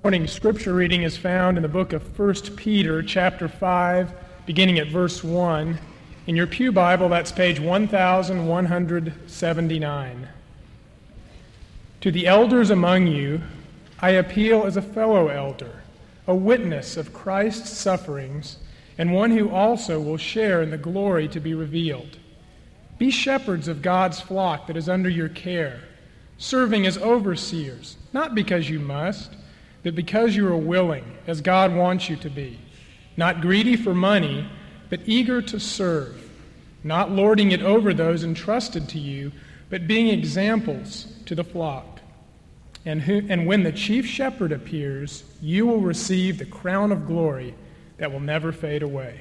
Morning scripture reading is found in the book of 1 Peter, chapter 5, beginning at verse 1. In your pew Bible, that's page 1179. To the elders among you, I appeal as a fellow elder, a witness of Christ's sufferings, and one who also will share in the glory to be revealed. Be shepherds of God's flock that is under your care, serving as overseers, not because you must, but because you are willing, as God wants you to be, not greedy for money, but eager to serve, not lording it over those entrusted to you, but being examples to the flock. And when the chief shepherd appears, you will receive the crown of glory that will never fade away.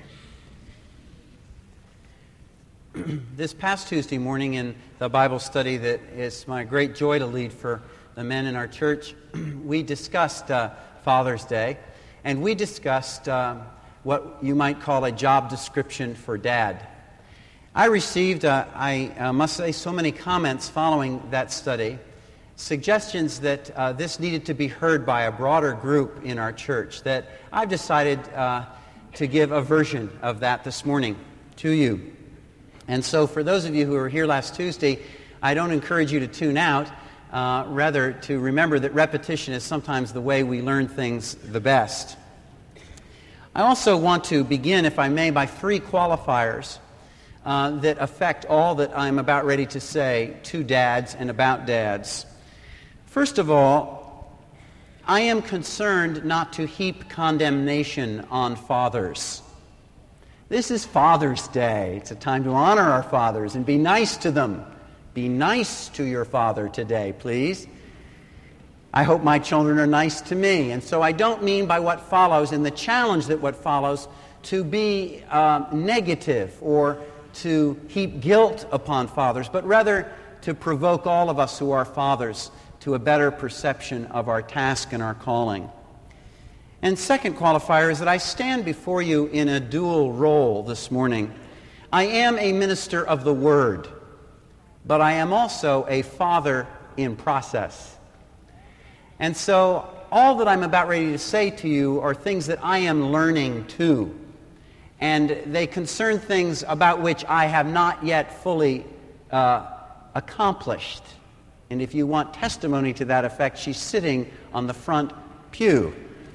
This past Tuesday morning in the Bible study that is my great joy to lead for the men in our church, we discussed Father's Day, and we discussed what you might call a job description for Dad. I received, I must say, so many comments following that study, suggestions that this needed to be heard by a broader group in our church, that I've decided to give a version of that this morning to you. And so for those of you who were here last Tuesday, I don't encourage you to tune out, rather to remember that repetition is sometimes the way we learn things the best. I also want to begin, if I may, by three qualifiers that affect all that I'm about ready to say to dads and about dads. First of all, I am concerned not to heap condemnation on fathers. This is Father's Day. It's a time to honor our fathers and be nice to them. Be nice to your father today, please. I hope my children are nice to me. And so I don't mean by what follows and the challenge that what follows to be negative or to heap guilt upon fathers, but rather to provoke all of us who are fathers to a better perception of our task and our calling. And second qualifier is that I stand before you in a dual role this morning. I am a minister of the Word, but I am also a father in process. And so all that I'm about ready to say to you are things that I am learning too. And they concern things about which I have not yet fully accomplished. And if you want testimony to that effect, she's sitting on the front pew.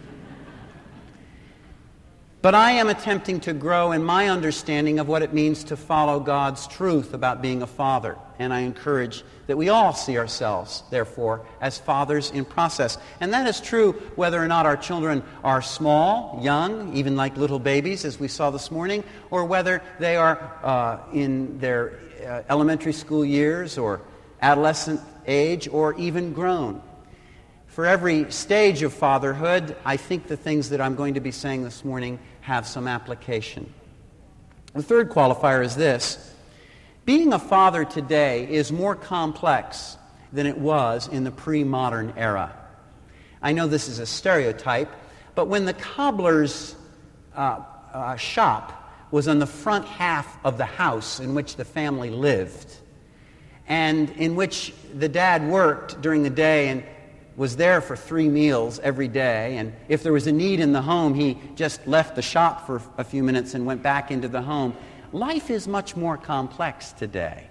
But I am attempting to grow in my understanding of what it means to follow God's truth about being a father. And I encourage that we all see ourselves, therefore, as fathers in process. And that is true whether or not our children are small, young, even like little babies, as we saw this morning, or whether they are in their elementary school years or adolescent age or even grown. For every stage of fatherhood, I think the things that I'm going to be saying this morning have some application. The third qualifier is this. Being a father today is more complex than it was in the pre-modern era. I know this is a stereotype, but when the cobbler's shop was on the front half of the house in which the family lived, and in which the dad worked during the day and was there for 3 meals every day, and if there was a need in the home, he just left the shop for a few minutes and went back into the home. Life is much more complex today.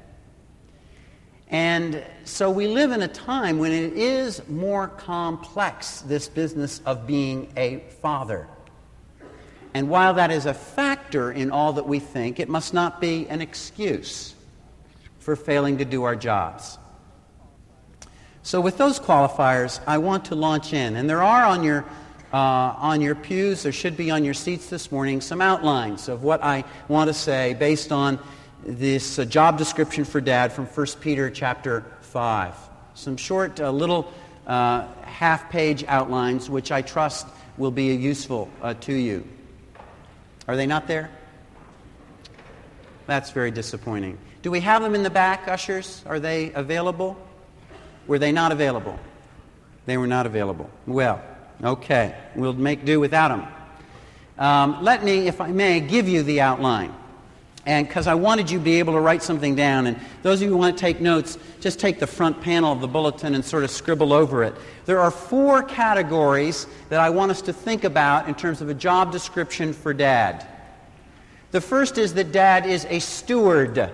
And so we live in a time when it is more complex, this business of being a father. And while that is a factor in all that we think, it must not be an excuse for failing to do our jobs. So with those qualifiers, I want to launch in. And there are on your pews, there should be on your seats this morning, some outlines of what I want to say based on this job description for Dad from 1 Peter chapter 5. Some short little half-page outlines which I trust will be useful to you. Are they not there? That's very disappointing. Do we have them in the back, ushers? Are they available? Were they not available? They were not available. Well, okay. We'll make do without them. Let me, if I may, give you the outline. And because I wanted you to be able to write something down. And those of you who want to take notes, just take the front panel of the bulletin and sort of scribble over it. There are 4 categories that I want us to think about in terms of a job description for dad. The first is that dad is a steward.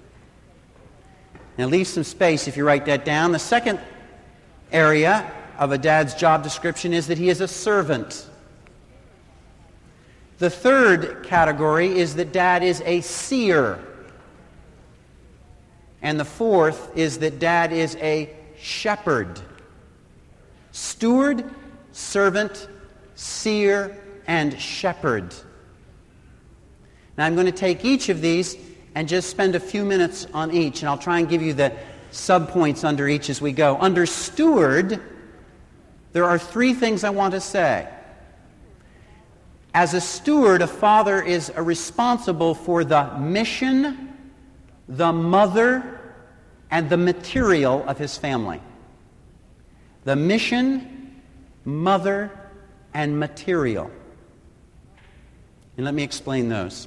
Now leave some space if you write that down. The second area of a dad's job description is that he is a servant. The third category is that dad is a seer. And the fourth is that dad is a shepherd. Steward, servant, seer, and shepherd. Now I'm going to take each of these and just spend a few minutes on each, and I'll try and give you the subpoints under each as we go. Under steward, there are 3 things I want to say. As a steward, a father is responsible for the mission, the mother, and the material of his family. The mission, mother, and material. And let me explain those.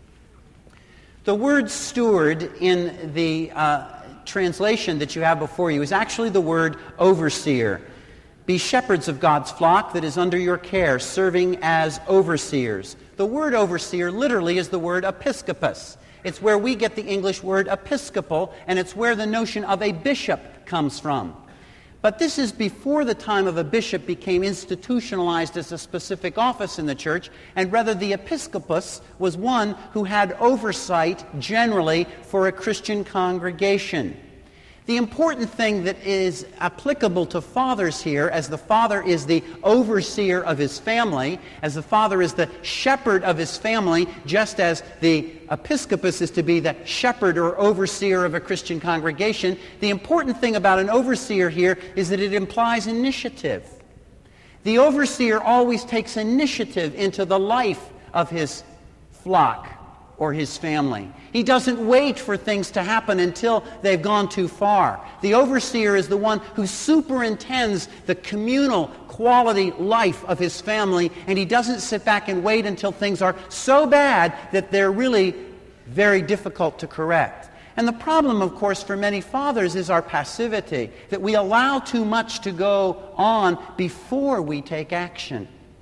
The word steward in the translation that you have before you is actually the word overseer. Be shepherds of God's flock that is under your care, serving as overseers. The word overseer literally is the word episkopos. It's where we get the English word episcopal, and it's where the notion of a bishop comes from. But this is before the time of a bishop became institutionalized as a specific office in the church, and rather the episkopos was one who had oversight generally for a Christian congregation. The important thing that is applicable to fathers here, as the father is the overseer of his family, as the father is the shepherd of his family, just as the episcopos is to be the shepherd or overseer of a Christian congregation, the important thing about an overseer here is that it implies initiative. The overseer always takes initiative into the life of his flock or his family. He doesn't wait for things to happen until they've gone too far. The overseer is the one who superintends the communal quality life of his family, and he doesn't sit back and wait until things are so bad that they're really very difficult to correct. And the problem, of course, for many fathers is our passivity, that we allow too much to go on before we take action.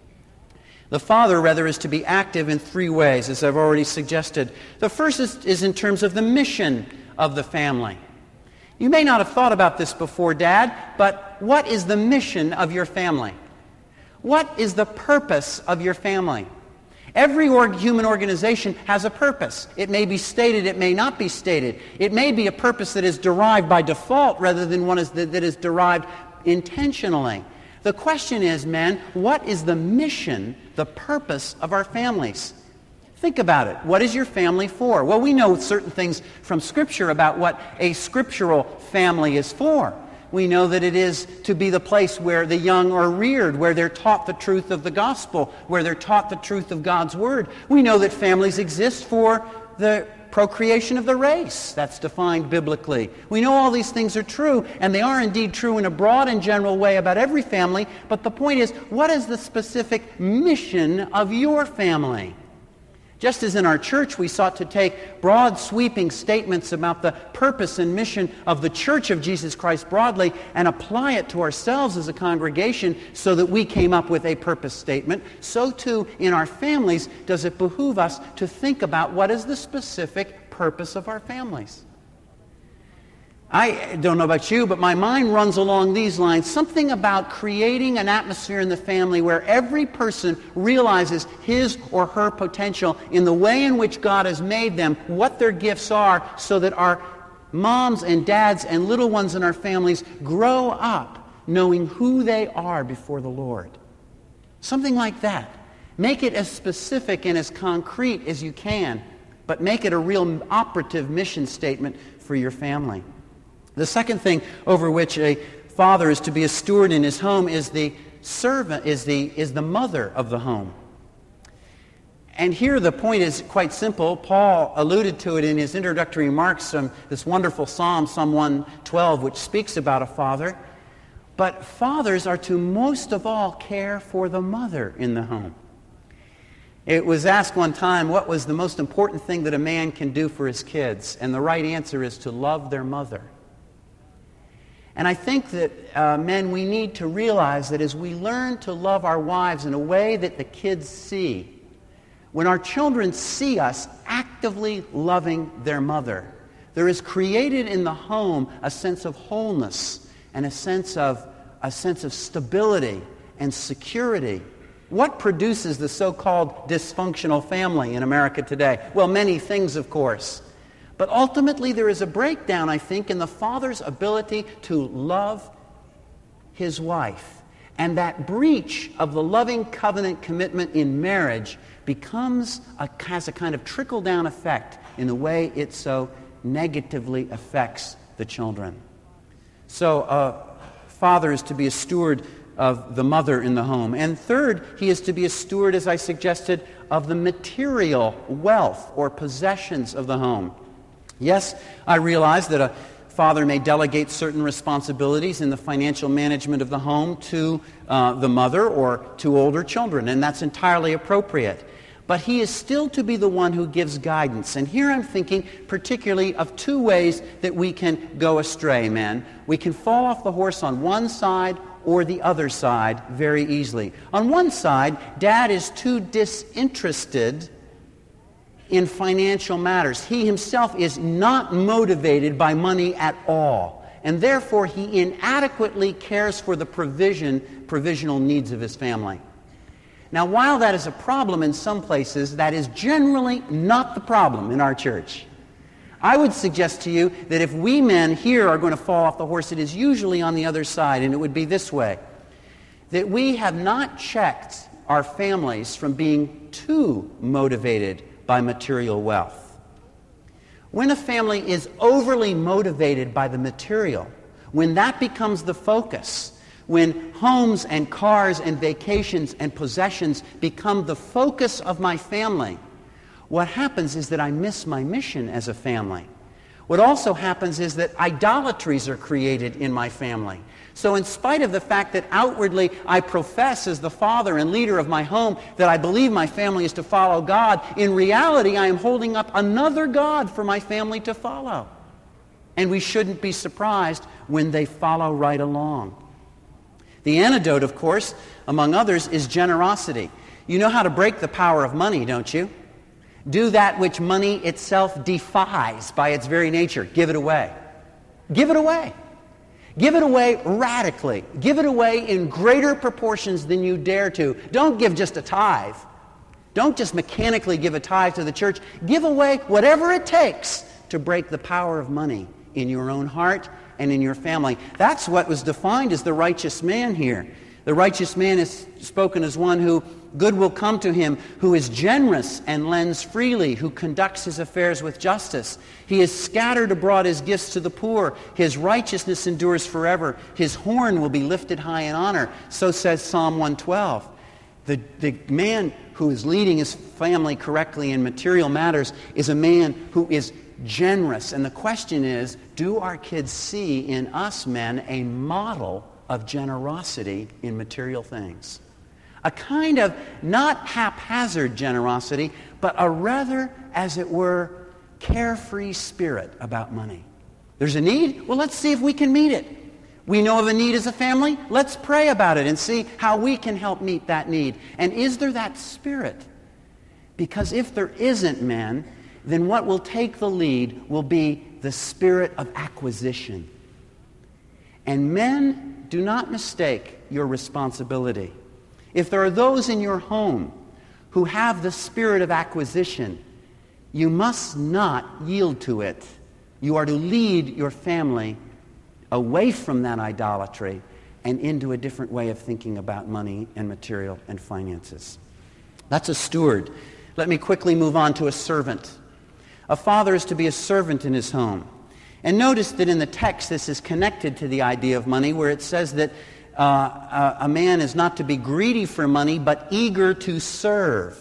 The father, rather, is to be active in 3 ways, as I've already suggested. The first is in terms of the mission of the family. You may not have thought about this before, Dad, but what is the mission of your family? What is the purpose of your family? Every human organization has a purpose. It may be stated, it may not be stated. It may be a purpose that is derived by default rather than one that is derived intentionally. The question is, men, what is the mission, the purpose of our families? Think about it. What is your family for? Well, we know certain things from Scripture about what a scriptural family is for. We know that it is to be the place where the young are reared, where they're taught the truth of the gospel, where they're taught the truth of God's word. We know that families exist for the procreation of the race. That's defined biblically. We know all these things are true, and they are indeed true in a broad and general way about every family, but the point is, what is the specific mission of your family? Just as in our church we sought to take broad sweeping statements about the purpose and mission of the Church of Jesus Christ broadly and apply it to ourselves as a congregation so that we came up with a purpose statement, so too in our families does it behoove us to think about what is the specific purpose of our families. I don't know about you, but my mind runs along these lines. Something about creating an atmosphere in the family where every person realizes his or her potential in the way in which God has made them, what their gifts are, so that our moms and dads and little ones in our families grow up knowing who they are before the Lord. Something like that. Make it as specific and as concrete as you can, but make it a real operative mission statement for your family. The second thing over which a father is to be a steward in his home is the servant, is the mother of the home. And here the point is quite simple. Paul alluded to it in his introductory remarks from this wonderful Psalm 112, which speaks about a father. But fathers are to most of all care for the mother in the home. It was asked one time, what was the most important thing that a man can do for his kids? And the right answer is to love their mother. And I think that, men, we need to realize that as we learn to love our wives in a way that the kids see, when our children see us actively loving their mother, there is created in the home a sense of wholeness and a sense of stability and security. What produces the so-called dysfunctional family in America today? Well, many things, of course. But ultimately, there is a breakdown, I think, in the father's ability to love his wife. And that breach of the loving covenant commitment in marriage has a kind of trickle-down effect in the way it so negatively affects the children. So a father is to be a steward of the mother in the home. And third, he is to be a steward, as I suggested, of the material wealth or possessions of the home. Yes, I realize that a father may delegate certain responsibilities in the financial management of the home to the mother or to older children, and that's entirely appropriate. But he is still to be the one who gives guidance. And here I'm thinking particularly of two ways that we can go astray, men. We can fall off the horse on one side or the other side very easily. On one side, Dad is too disinterested in financial matters. He himself is not motivated by money at all. And therefore, he inadequately cares for the provisional needs of his family. Now, while that is a problem in some places, that is generally not the problem in our church. I would suggest to you that if we men here are going to fall off the horse, it is usually on the other side, and it would be this way. That we have not checked our families from being too motivated by material wealth. When a family is overly motivated by the material, when that becomes the focus, when homes and cars and vacations and possessions become the focus of my family, what happens is that I miss my mission as a family. What also happens is that idolatries are created in my family. So in spite of the fact that outwardly I profess as the father and leader of my home that I believe my family is to follow God, in reality I am holding up another God for my family to follow. And we shouldn't be surprised when they follow right along. The antidote, of course, among others, is generosity. You know how to break the power of money, don't you? Do that which money itself defies by its very nature. Give it away. Give it away. Give it away radically. Give it away in greater proportions than you dare to. Don't give just a tithe. Don't just mechanically give a tithe to the church. Give away whatever it takes to break the power of money in your own heart and in your family. That's what was defined as the righteous man here. The righteous man is spoken as one who good will come to him, who is generous and lends freely, who conducts his affairs with justice. He has scattered abroad his gifts to the poor. His righteousness endures forever. His horn will be lifted high in honor. So says Psalm 112. The man who is leading his family correctly in material matters is a man who is generous. And the question is, do our kids see in us men a model of generosity in material things? A kind of not haphazard generosity, but a rather, as it were, carefree spirit about money. There's a need? Well, let's see if we can meet it. We know of a need as a family? Let's pray about it and see how we can help meet that need. And is there that spirit? Because if there isn't, men, then what will take the lead will be the spirit of acquisition. And men, do not mistake your responsibility. If there are those in your home who have the spirit of acquisition, you must not yield to it. You are to lead your family away from that idolatry and into a different way of thinking about money and material and finances. That's a steward. Let me quickly move on to a servant. A father is to be a servant in his home. And notice that in the text this is connected to the idea of money, where it says that a man is not to be greedy for money, but eager to serve.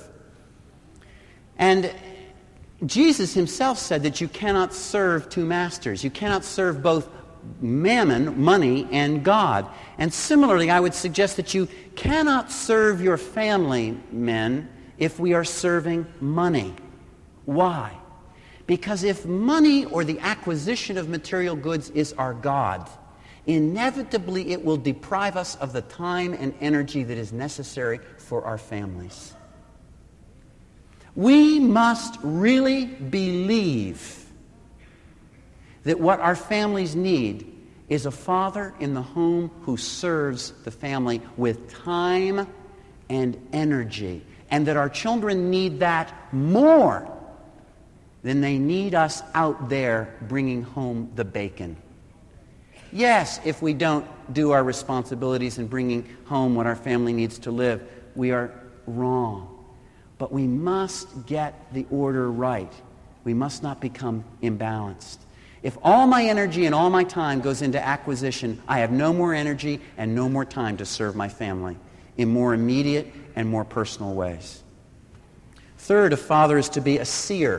And Jesus himself said that you cannot serve two masters. You cannot serve both mammon, money, and God. And similarly, I would suggest that you cannot serve your family, men, if we are serving money. Why? Because if money or the acquisition of material goods is our God, inevitably it will deprive us of the time and energy that is necessary for our families. We must really believe that what our families need is a father in the home who serves the family with time and energy, and that our children need that more than they need us out there bringing home the bacon. Yes, if we don't do our responsibilities in bringing home what our family needs to live, we are wrong. But we must get the order right. We must not become imbalanced. If all my energy and all my time goes into acquisition, I have no more energy and no more time to serve my family in more immediate and more personal ways. Third, a father is to be a seer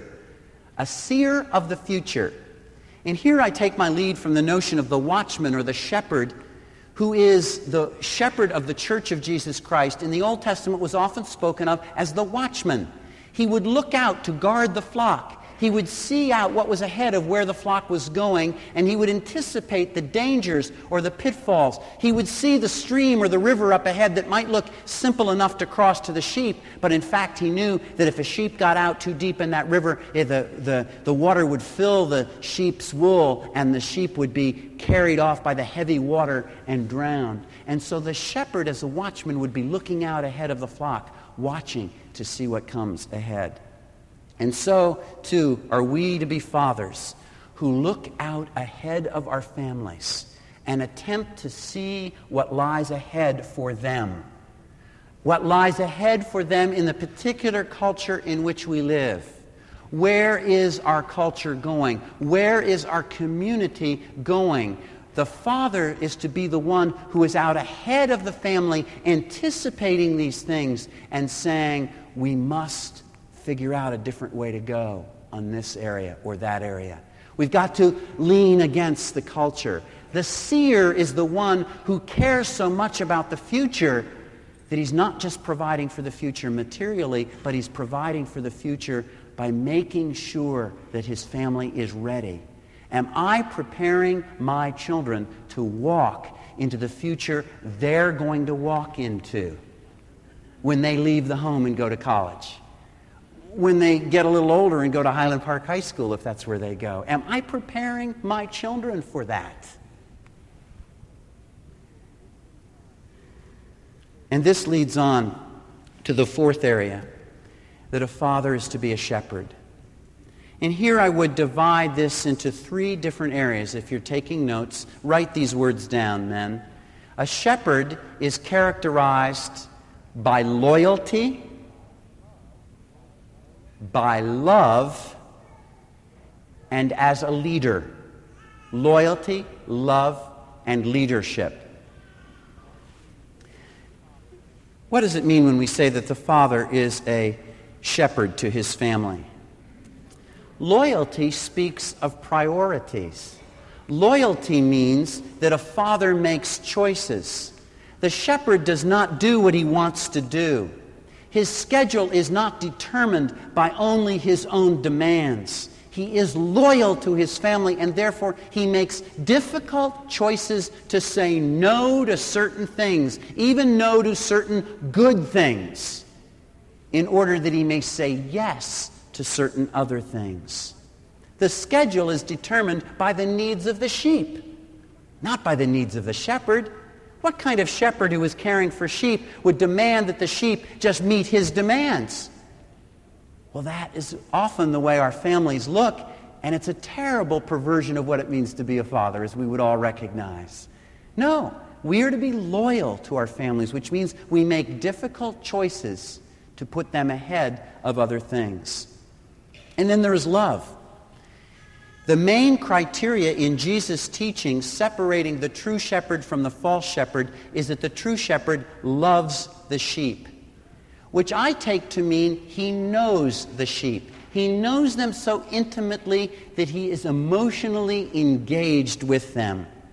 of the future. And here I take my lead from the notion of the watchman or the shepherd, who is the shepherd of the Church of Jesus Christ. In the Old Testament was often spoken of as the watchman. He would look out to guard the flock. He would see out what was ahead of where the flock was going, and he would anticipate the dangers or the pitfalls. He would see the stream or the river up ahead that might look simple enough to cross to the sheep, but in fact he knew that if a sheep got out too deep in that river, the water would fill the sheep's wool, and the sheep would be carried off by the heavy water and drowned. And so the shepherd as a watchman would be looking out ahead of the flock, watching to see what comes ahead. And so, too, are we to be fathers who look out ahead of our families and attempt to see what lies ahead for them. What lies ahead for them in the particular culture in which we live. Where is our culture going? Where is our community going? The father is to be the one who is out ahead of the family, anticipating these things and saying, we must figure out a different way to go on this area or that area. We've got to lean against the culture. The seer is the one who cares so much about the future that he's not just providing for the future materially, but he's providing for the future by making sure that his family is ready. Am I preparing my children to walk into the future they're going to walk into when they leave the home and go to college? When they get a little older and go to Highland Park High School, if that's where they go? Am I preparing my children for that? And this leads on to the fourth area, that a father is to be a shepherd. And here I would divide this into three different areas. If you're taking notes, write these words down, men. A shepherd is characterized by loyalty, by love, and as a leader. Loyalty, love, and leadership. What does it mean when we say that the father is a shepherd to his family? Loyalty speaks of priorities. Loyalty means that a father makes choices. The shepherd does not do what he wants to do. His schedule is not determined by only his own demands. He is loyal to his family, and therefore he makes difficult choices to say no to certain things, even no to certain good things, in order that he may say yes to certain other things. The schedule is determined by the needs of the sheep, not by the needs of the shepherd. What kind of shepherd who is caring for sheep would demand that the sheep just meet his demands? Well, that is often the way our families look, and it's a terrible perversion of what it means to be a father, as we would all recognize. No, we are to be loyal to our families, which means we make difficult choices to put them ahead of other things. And then there is love. The main criteria in Jesus' teaching separating the true shepherd from the false shepherd is that the true shepherd loves the sheep, which I take to mean he knows the sheep. He knows them so intimately that he is emotionally engaged with them.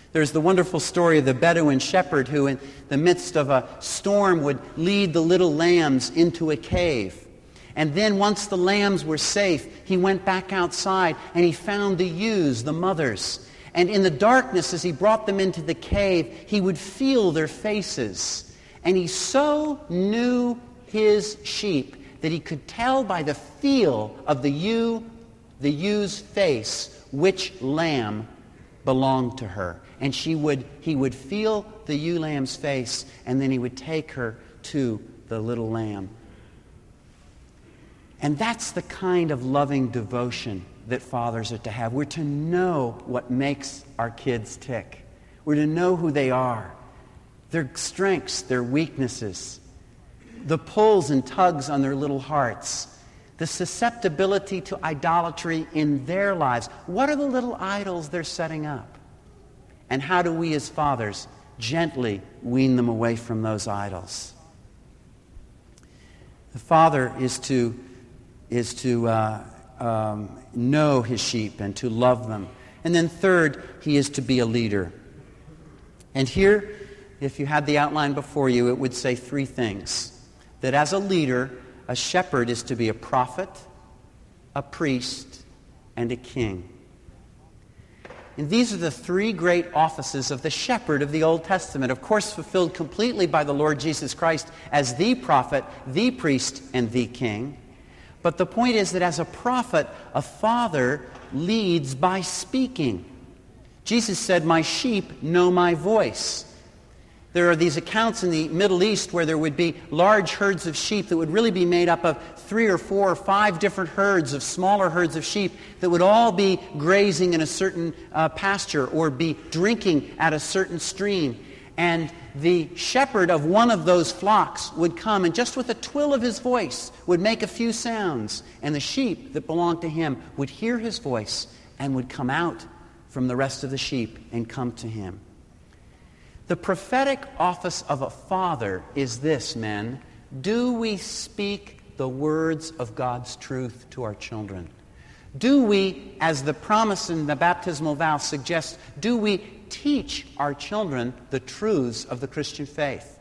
There's the wonderful story of the Bedouin shepherd who, in the midst of a storm, would lead the little lambs into a cave. And then once the lambs were safe, he went back outside and he found the ewes, the mothers. And in the darkness, as he brought them into the cave, he would feel their faces. And he so knew his sheep that he could tell by the feel of the ew's face, which lamb belonged to her. And he would feel the ewe lamb's face, and then he would take her to the little lamb. And that's the kind of loving devotion that fathers are to have. We're to know what makes our kids tick. We're to know who they are, their strengths, their weaknesses, the pulls and tugs on their little hearts, the susceptibility to idolatry in their lives. What are the little idols they're setting up? And how do we as fathers gently wean them away from those idols? The father is to know his sheep and to love them. And then third, he is to be a leader. And here, if you had the outline before you, it would say three things. That as a leader, a shepherd is to be a prophet, a priest, and a king. And these are the three great offices of the shepherd of the Old Testament, of course fulfilled completely by the Lord Jesus Christ as the prophet, the priest, and the king. But the point is that as a prophet, a father leads by speaking. Jesus said, "My sheep know my voice." There are these accounts in the Middle East where there would be large herds of sheep that would really be made up of 3 or 4 or 5 different herds of smaller herds of sheep that would all be grazing in a certain pasture or be drinking at a certain stream. And the shepherd of one of those flocks would come and just with a twill of his voice would make a few sounds. And the sheep that belonged to him would hear his voice and would come out from the rest of the sheep and come to him. The prophetic office of a father is this, men. Do we speak the words of God's truth to our children? Do we, as the promise in the baptismal vow suggests, do we teach our children the truths of the Christian faith?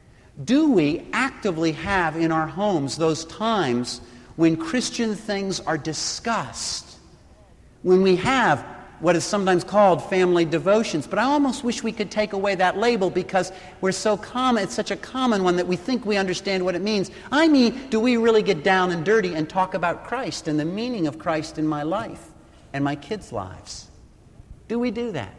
Do we actively have in our homes those times when Christian things are discussed? When we have what is sometimes called family devotions. But I almost wish we could take away that label because we're so common, it's such a common one that we think we understand what it means. I mean, do we really get down and dirty and talk about Christ and the meaning of Christ in my life and my kids' lives? Do we do that?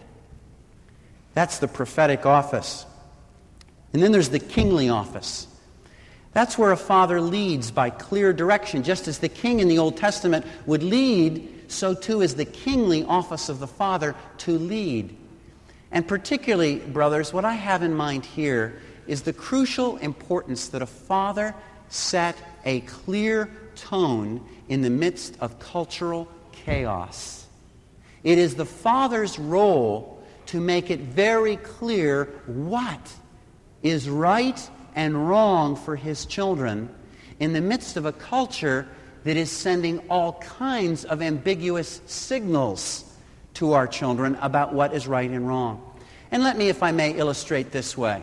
That's the prophetic office. And then there's the kingly office. That's where a father leads by clear direction. Just as the king in the Old Testament would lead, so too is the kingly office of the father to lead. And particularly, brothers, what I have in mind here is the crucial importance that a father set a clear tone in the midst of cultural chaos. It is the father's role to make it very clear what is right and wrong for his children in the midst of a culture that is sending all kinds of ambiguous signals to our children about what is right and wrong. And let me, if I may, illustrate this way.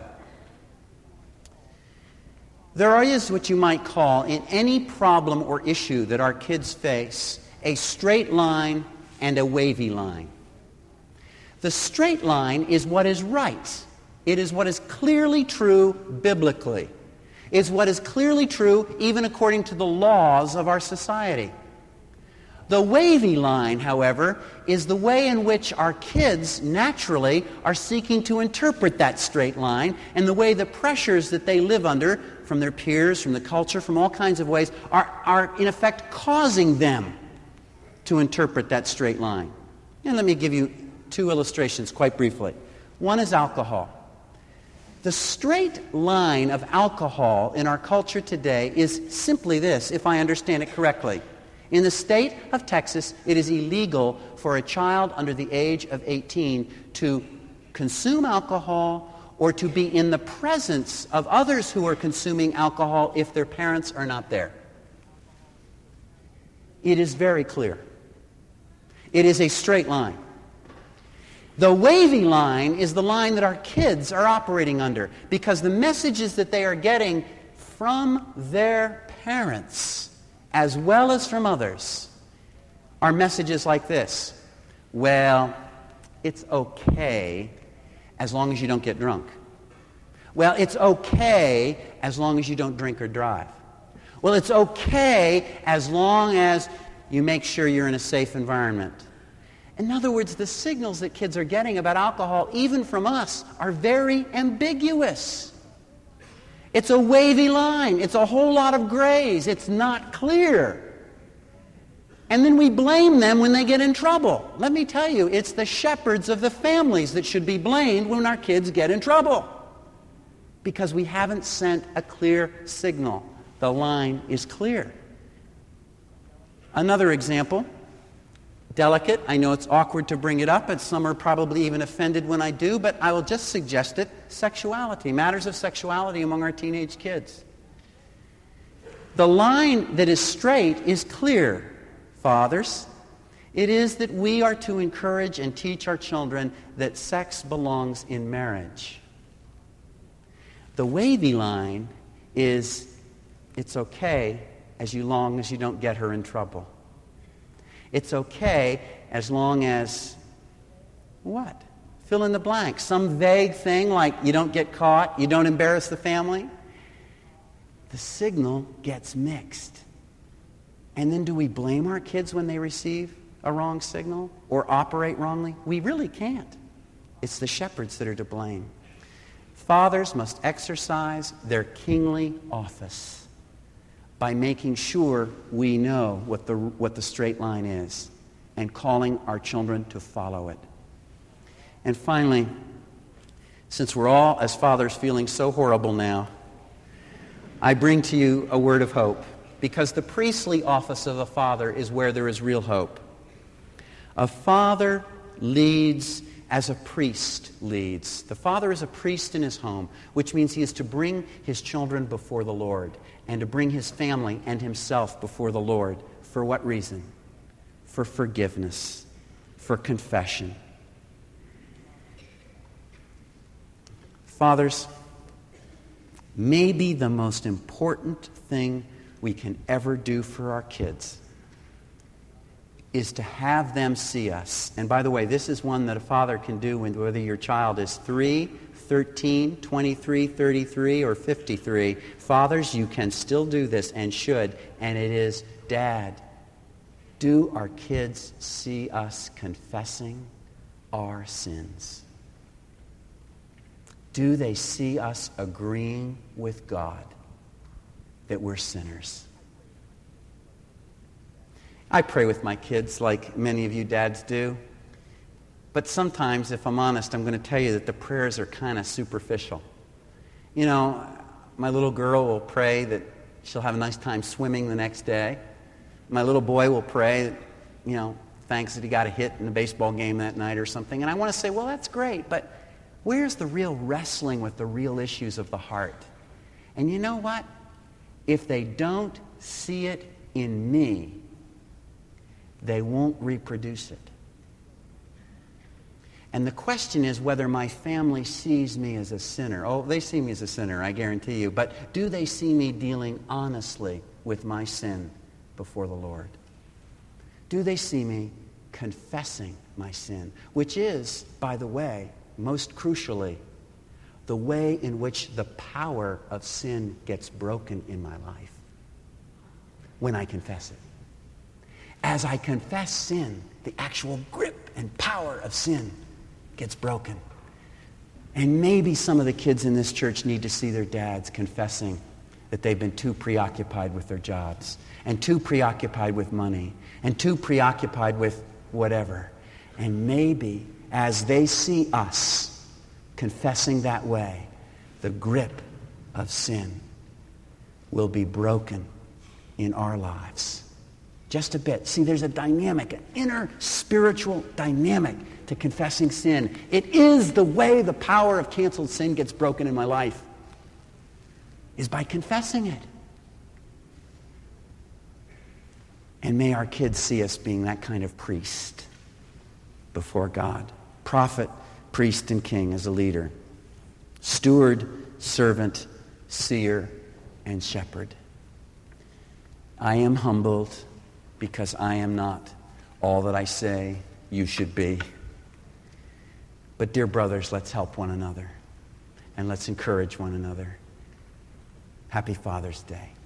There is what you might call, in any problem or issue that our kids face, a straight line and a wavy line. The straight line is what is right. It is what is clearly true biblically. It's what is clearly true even according to the laws of our society. The wavy line, however, is the way in which our kids naturally are seeking to interpret that straight line, and the way the pressures that they live under from their peers, from the culture, from all kinds of ways, are in effect causing them to interpret that straight line. And let me give you 2 illustrations quite briefly. One is alcohol. The straight line of alcohol in our culture today is simply this, if I understand it correctly. In the state of Texas, it is illegal for a child under the age of 18 to consume alcohol or to be in the presence of others who are consuming alcohol if their parents are not there. It is very clear. It is a straight line. The wavy line is the line that our kids are operating under, because the messages that they are getting from their parents, as well as from others, are messages like this. Well, it's okay as long as you don't get drunk. Well, it's okay as long as you don't drink or drive. Well, it's okay as long as you make sure you're in a safe environment. In other words, the signals that kids are getting about alcohol, even from us, are very ambiguous. It's a wavy line. It's a whole lot of grays. It's not clear. And then we blame them when they get in trouble. Let me tell you, it's the shepherds of the families that should be blamed when our kids get in trouble, because we haven't sent a clear signal. The line is clear. Another example, delicate. I know it's awkward to bring it up, and some are probably even offended when I do, but I will just suggest it. Sexuality, matters of sexuality among our teenage kids. The line that is straight is clear, fathers. It is that we are to encourage and teach our children that sex belongs in marriage. The wavy line is, it's okay as long as you don't get her in trouble. It's okay as long as, what? Fill in the blank. Some vague thing like you don't get caught, you don't embarrass the family. The signal gets mixed. And then do we blame our kids when they receive a wrong signal or operate wrongly? We really can't. It's the shepherds that are to blame. Fathers must exercise their kingly office by making sure we know what the straight line is and calling our children to follow it. And finally, since we're all, as fathers, feeling so horrible now, I bring to you a word of hope, because the priestly office of a father is where there is real hope. A father leads as a priest leads. The father is a priest in his home, which means he is to bring his children before the Lord and to bring his family and himself before the Lord. For what reason? For forgiveness, for confession. Fathers, maybe the most important thing we can ever do for our kids is to have them see us. And by the way, this is one that a father can do whether your child is 3, 13, 23, 33, or 53. Fathers, you can still do this and should, and it is, Dad, do our kids see us confessing our sins? Do they see us agreeing with God that we're sinners? I pray with my kids like many of you dads do. But sometimes, if I'm honest, I'm going to tell you that the prayers are kind of superficial. You know, my little girl will pray that she'll have a nice time swimming the next day. My little boy will pray that, thanks that he got a hit in the baseball game that night or something. And I want to say, well, that's great, but where's the real wrestling with the real issues of the heart? And you know what? If they don't see it in me, they won't reproduce it. And the question is whether my family sees me as a sinner. Oh, they see me as a sinner, I guarantee you. But do they see me dealing honestly with my sin before the Lord? Do they see me confessing my sin? Which is, by the way, most crucially, the way in which the power of sin gets broken in my life. When I confess it. As I confess sin, the actual grip and power of sin gets broken. And maybe some of the kids in this church need to see their dads confessing that they've been too preoccupied with their jobs, and too preoccupied with money, and too preoccupied with whatever. And maybe as they see us confessing that way, the grip of sin will be broken in our lives. Just a bit. See, there's a dynamic, an inner spiritual dynamic to confessing sin. It is the way the power of canceled sin gets broken in my life, is by confessing it. And may our kids see us being that kind of priest before God. prophet, priest, and king as a leader. Steward, servant, seer, and shepherd. I am humbled because I am not all that I say you should be. But dear brothers, let's help one another and let's encourage one another. Happy Father's Day.